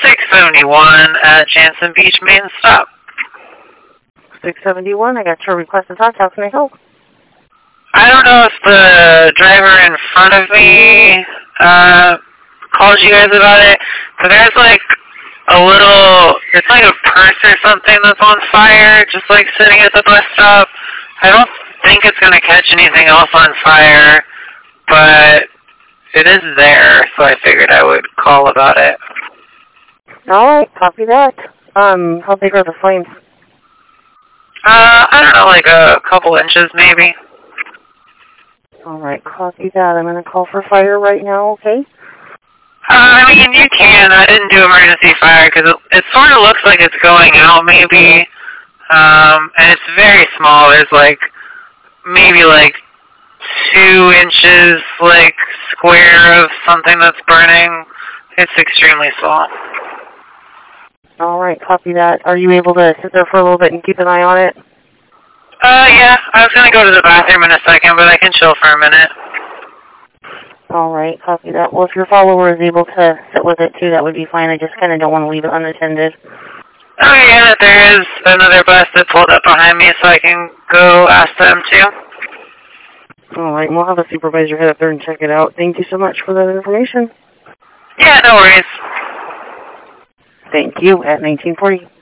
671 at Jansen Beach main stop. 671, I got your request to talk. How can I help? I don't know if the driver in front of me called you guys about it, but there's like a little, it's like a purse or something that's on fire, just like sitting at the bus stop. I don't think it's going to catch anything else on fire, but it is there, so I figured I would call about it. Alright, copy that. How big are the flames? I don't know, like a couple inches maybe. Alright, copy that. I'm going to call for fire right now, okay? I mean, you can. I didn't do emergency fire because it sort of looks like it's going out maybe. And it's very small. There's like, maybe like 2 inches like square of something that's burning. It's extremely small. Alright, copy that. Are you able to sit there for a little bit and keep an eye on it? Yeah. I was going to go to the bathroom in a second, but I can chill for a minute. Alright, copy that. Well, if your follower is able to sit with it too, that would be fine. I just kind of don't want to leave it unattended. Oh yeah, there is another bus that pulled up behind me, so I can go ask them too. Alright, we'll have a supervisor head up there and check it out. Thank you so much for that information. Yeah, no worries. Thank you. At 1940.